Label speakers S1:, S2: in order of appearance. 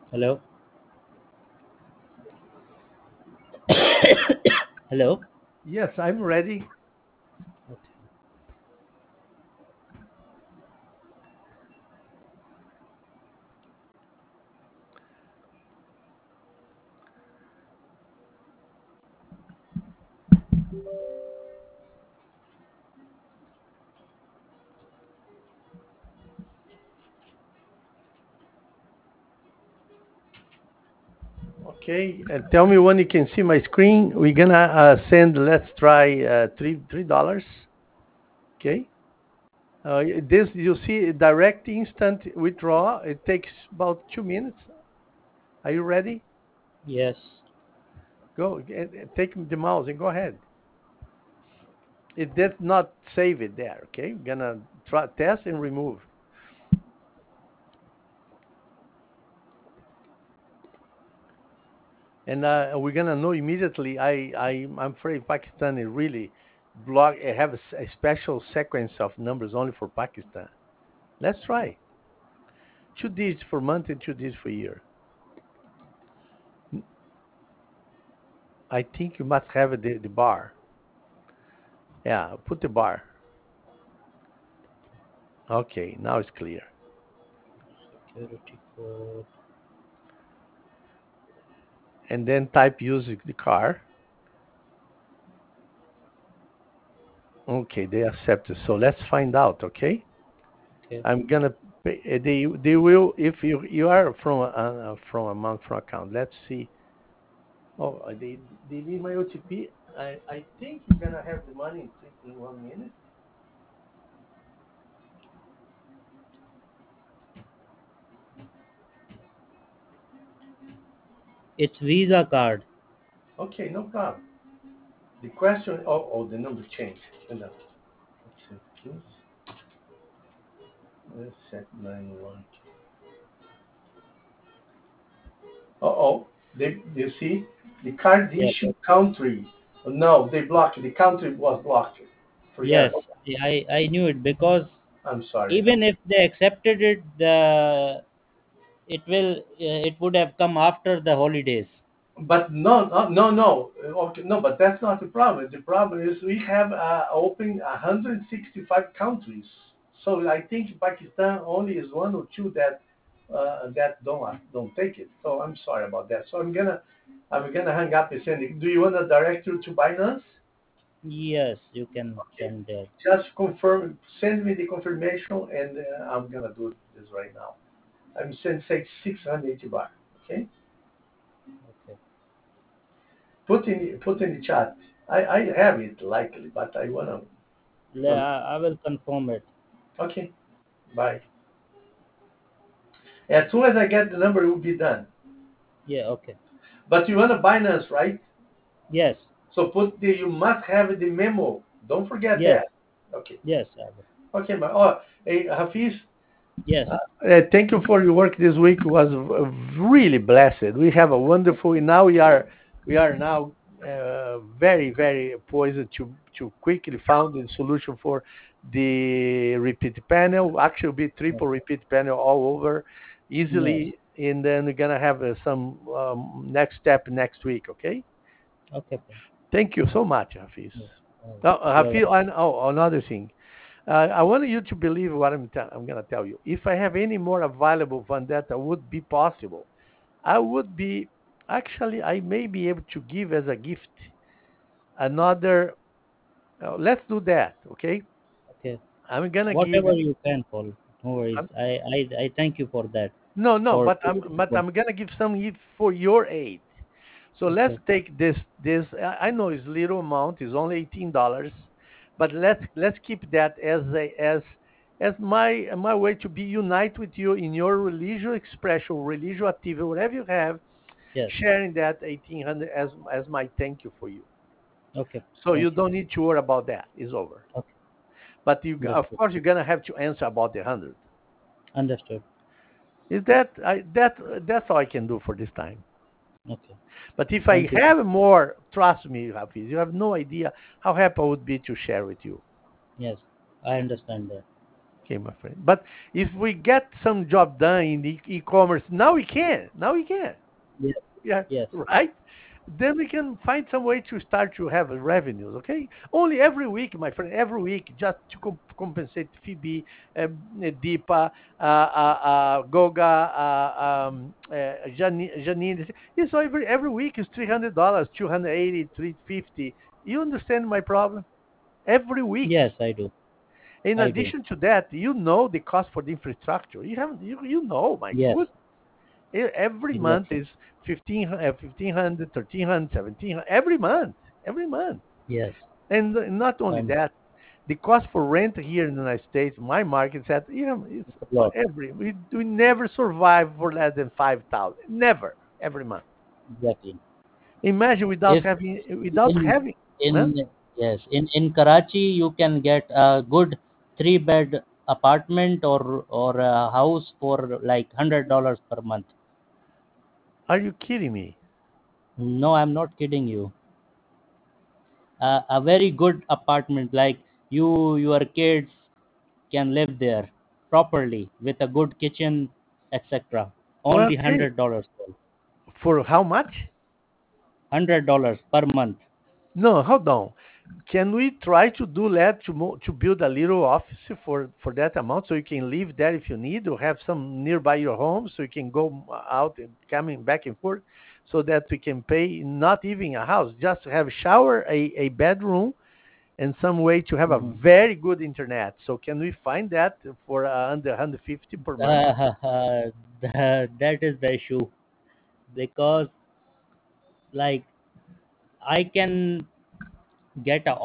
S1: Hello? Hello?
S2: Yes, I'm ready.
S1: Okay.
S2: Okay, tell me when you can see my screen. We're gonna send. Let's try $3. Okay. This you see direct instant withdraw. It takes about 2 minutes. Are you ready?
S1: Yes.
S2: Go take the mouse and go ahead. It did not save it there. Okay, gonna try test and remove. And we're gonna know immediately. I'm afraid Pakistan is really block. Have a special sequence of numbers only for Pakistan. Let's try 2 digits for month and 2 digits for year. I think you must have the bar. Yeah, put the bar. Okay, now it's clear.
S1: Security code.
S2: And then type use the car. Okay, they accepted. So let's find out. Okay,
S1: Okay.
S2: I'm gonna. They will if you are from a month from account. Let's see. Oh, they need my OTP. I think you're gonna have the money in 1 minute.
S1: It's Visa card.
S2: Okay, no problem. The question. Oh, the number changed. Hold on. Accept this. Let's set 91. Oh, they you see the card
S1: Yeah.
S2: issue country. No, they blocked it. The country was blocked. Forget about
S1: Yes.
S2: that.
S1: I knew it because
S2: I'm sorry.
S1: even if they accepted it, it would have come after the holidays.
S2: But no. Okay, no, but that's not the problem. The problem is we have open 165 countries. So I think Pakistan only is one or two that don't take it. So I'm sorry about that. So I'm gonna hang up and send it. Do you want to direct you to Binance?
S1: Yes, you can
S2: Okay.
S1: send there.
S2: Just confirm. Send me the confirmation, and I'm gonna do this right now. I'm sending say 680 baht. Okay.
S1: Okay.
S2: Put in the chat. I have it likely, but I wanna.
S1: I will confirm it.
S2: Okay, bye. As soon as I get the number, it will be done.
S1: Yeah. Okay.
S2: But you wanna Binance, right?
S1: Yes.
S2: So you must have the memo. Don't forget that.
S1: Yes.
S2: Okay.
S1: Yes. I will.
S2: Okay, oh, hey, Hafiz,
S1: Yes.
S2: thank you for your work this week. It was really blessed. We have a wonderful. Now we are now very poised to quickly found the solution for the repeat panel. Actually, be triple repeat panel all over
S1: Yes.
S2: easily, and then we're gonna have some next step next week. Okay.
S1: Okay.
S2: Thank you so much, Hafiz.
S1: Yes. Oh, you're
S2: Hafiz,
S1: welcome.
S2: and another thing. I want you to believe what I'm going to tell you. If I have any more available vendetta would be possible, I would be actually I may be able to give as a gift another. Let's do that, okay?
S1: Okay.
S2: I'm gonna give.
S1: Whatever you can, Paul. No
S2: I'm,
S1: worries. I thank you for that.
S2: no,
S1: For
S2: but I'm gonna give some gift for your aid. So let's
S1: okay.
S2: take this. I know it's little amount. It's only $18, but let's keep that as my way to be unite with you in your religious expression, religious activity, whatever you have,
S1: Yes.
S2: sharing that 1800 as my thank you for you.
S1: Okay.
S2: So you
S1: Thank you.
S2: don't need to worry about that. It's over.
S1: Okay.
S2: But of
S1: Understood.
S2: course you're gonna have to answer about the 100.
S1: Understood.
S2: Is that that's all I can do for this time.
S1: Okay.
S2: But if I
S1: Thank you.
S2: have more, trust me, Hafiz, you have no idea how happy I would be to share with you.
S1: Yes. I understand that.
S3: Okay, my friend. But if we get some job done in the e-commerce, now we can. Now we can.
S1: Yes.
S3: Yeah,
S1: Yes.
S3: right? Then we can find some way to start to have revenues, okay? Only every week, my friend, every week, just to compensate Phoebe, Deepa, Goga, Janine. It's every week is $300, 280, 350. You understand my problem? Every week.
S1: Yes, I do.
S3: In
S1: I do.
S3: addition to that, you know the cost for the infrastructure. You have you know, my good.
S1: Yes.
S3: Every month
S1: Exactly.
S3: is 1,500, 1,300, 1,700 every month, every month.
S1: Yes.
S3: And not only
S1: And
S3: that, the cost for rent here in the United States, my market said, it's
S1: it's a lot.
S3: we never survive for less than 5,000, never, every month.
S1: Exactly.
S3: Imagine
S1: If
S3: without
S1: in
S3: having, huh?
S1: in yes, in Karachi you can get a good three-bed apartment or a house for like $100 per month.
S3: Are you kidding me?
S1: No, I'm not kidding you. A very good apartment, like your kids can live there properly with a good kitchen, etc.
S3: Well,
S1: Only $100.
S3: for how much?
S1: $100 per month.
S3: No, hold on. Can we try to do that to build a little office for that amount so you can live there if you need, or have some nearby your home so you can go out and coming back and forth, so that we can pay not even a house, just to have a shower, a bedroom, and some way to have a
S1: Mhm.
S3: very good internet. So can we find that for under 150 per month?
S1: That is the issue, because like I can get a